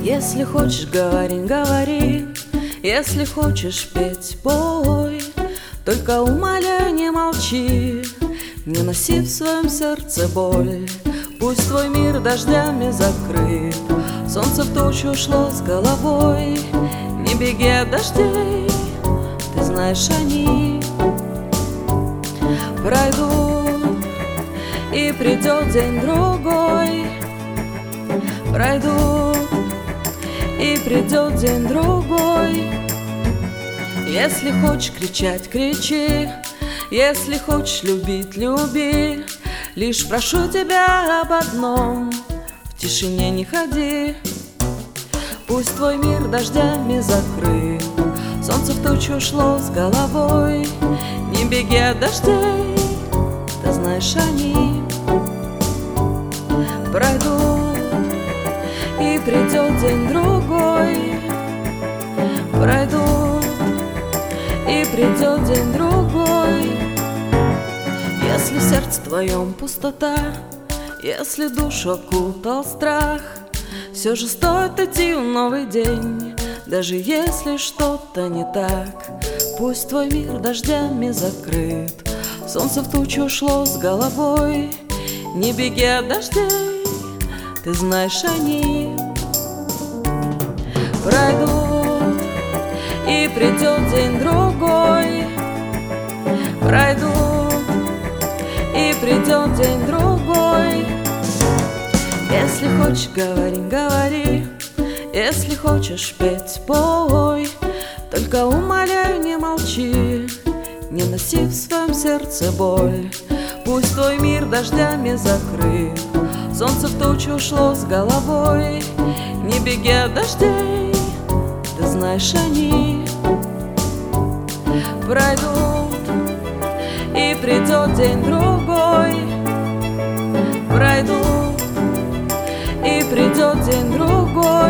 Если хочешь, говори, говори. Если хочешь петь, пой. Только умоляю, не молчи. Не носи в своем сердце боль. Пусть твой мир дождями закрыт. Солнце в тучу ушло с головой. Не беги от дождей, ты знаешь, они пройдут, и придет день-другой. Пройдут, и придет день-другой. Если хочешь кричать, кричи. Если хочешь любить, люби. Лишь прошу тебя об одном: в тишине не ходи. Пусть твой мир дождями закрыт. Солнце в тучу ушло с головой. Не беги от дождей, ты знаешь, они пройдут, и придет день-другой. Пройдут, и придет день-другой. Если в сердце твоем пустота, если душу окутал страх, все же стоит идти в новый день, даже если что-то не так. Пусть твой мир дождями закрыт. Солнце в тучу ушло с головой. Не беги от дождей, ты знаешь, они пройдут, и придет день-другой. Пройдут, и придет день-другой. Если хочешь, говори, говори. Если хочешь петь, пой. Только умоляю, не молчи. Не носи в своем сердце боль. Пусть твой мир дождями закрыт. Солнце в тучу ушло с головой. Не беги от дождей, ты знаешь, они пройдут, и придет день-другой. Пройдут, и придет день-другой.